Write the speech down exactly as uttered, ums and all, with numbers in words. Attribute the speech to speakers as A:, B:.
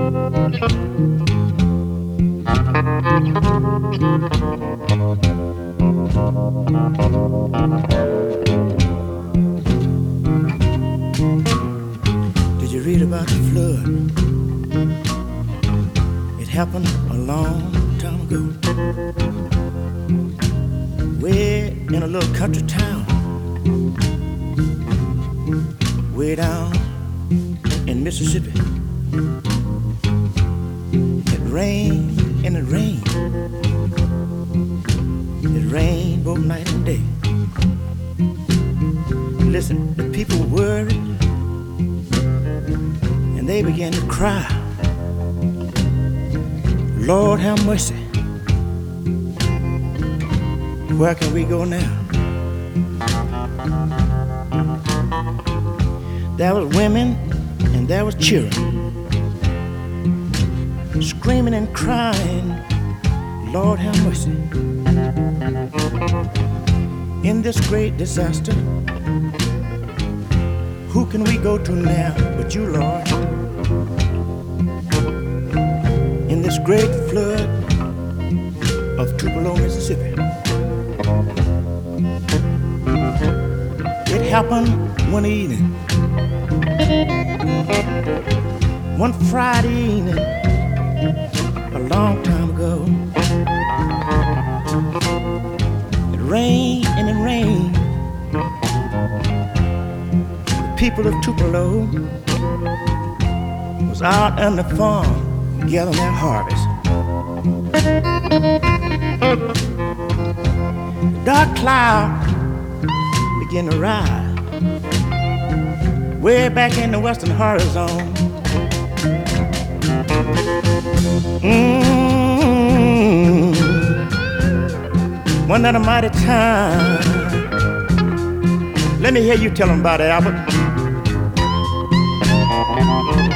A: Did you read about the flood? It happened a long time ago, way in a little country town, way down in Mississippi. It rained and it rained. It rained both night and day. Listen, the people worried and they began to cry. Lord have mercy. Where can we go now? There was women and there was children, screaming and crying, Lord have mercy. In this great disaster, who can we go to now but you, Lord? In this great flood of Tupelo, Mississippi. It happened one evening, one Friday evening, a long time ago. It rained and it rained. The people of Tupelo was out on the farm gathering their harvest. The dark cloud began to rise way back in the western horizon. Mm-hmm. One night a mighty time. Let me hear you tell them about it, Albert.